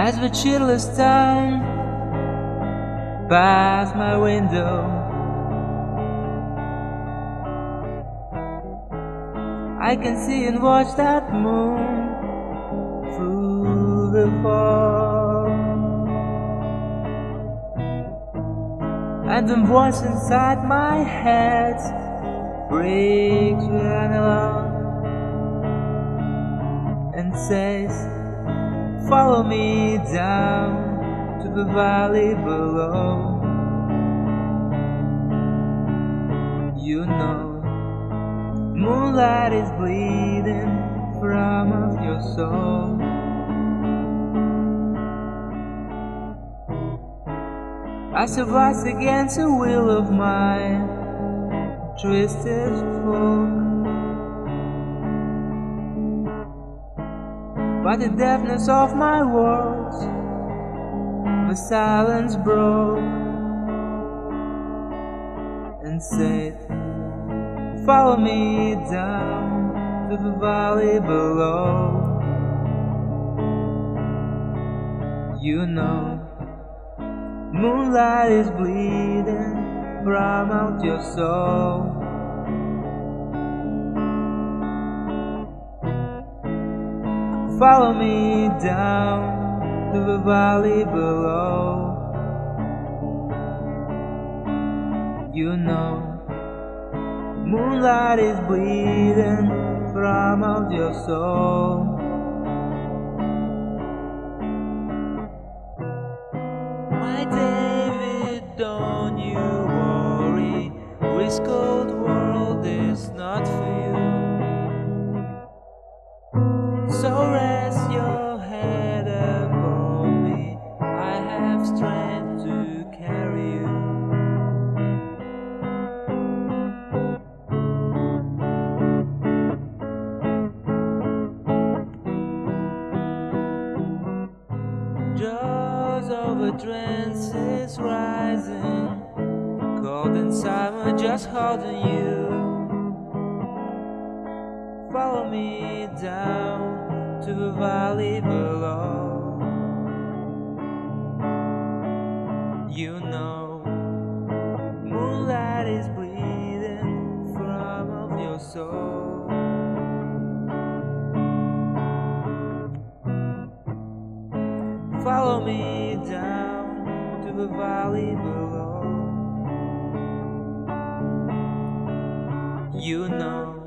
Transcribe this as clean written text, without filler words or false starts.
as the cheerless town pass my window. I can see and watch that moon through the fog, and the voice inside my head breaks the analog and says, follow me down to the valley below. You know, moonlight is bleeding from out your soul. I survive against the will of my twisted folk, by the deafness of my words, the silence broke and said, follow me down to the valley below. You know, moonlight is bleeding from out your soul. Follow me down to the valley below. You know, moonlight is bleeding from out your soul. My David, don't you worry, this cold world is not for you. So rest your head upon me, I have strength to carry you. Jaws of a trance is rising, cold and summer just holding you. Follow me down to the valley below. You know, moonlight is bleeding from out your soul. Follow me down to the valley below. You know,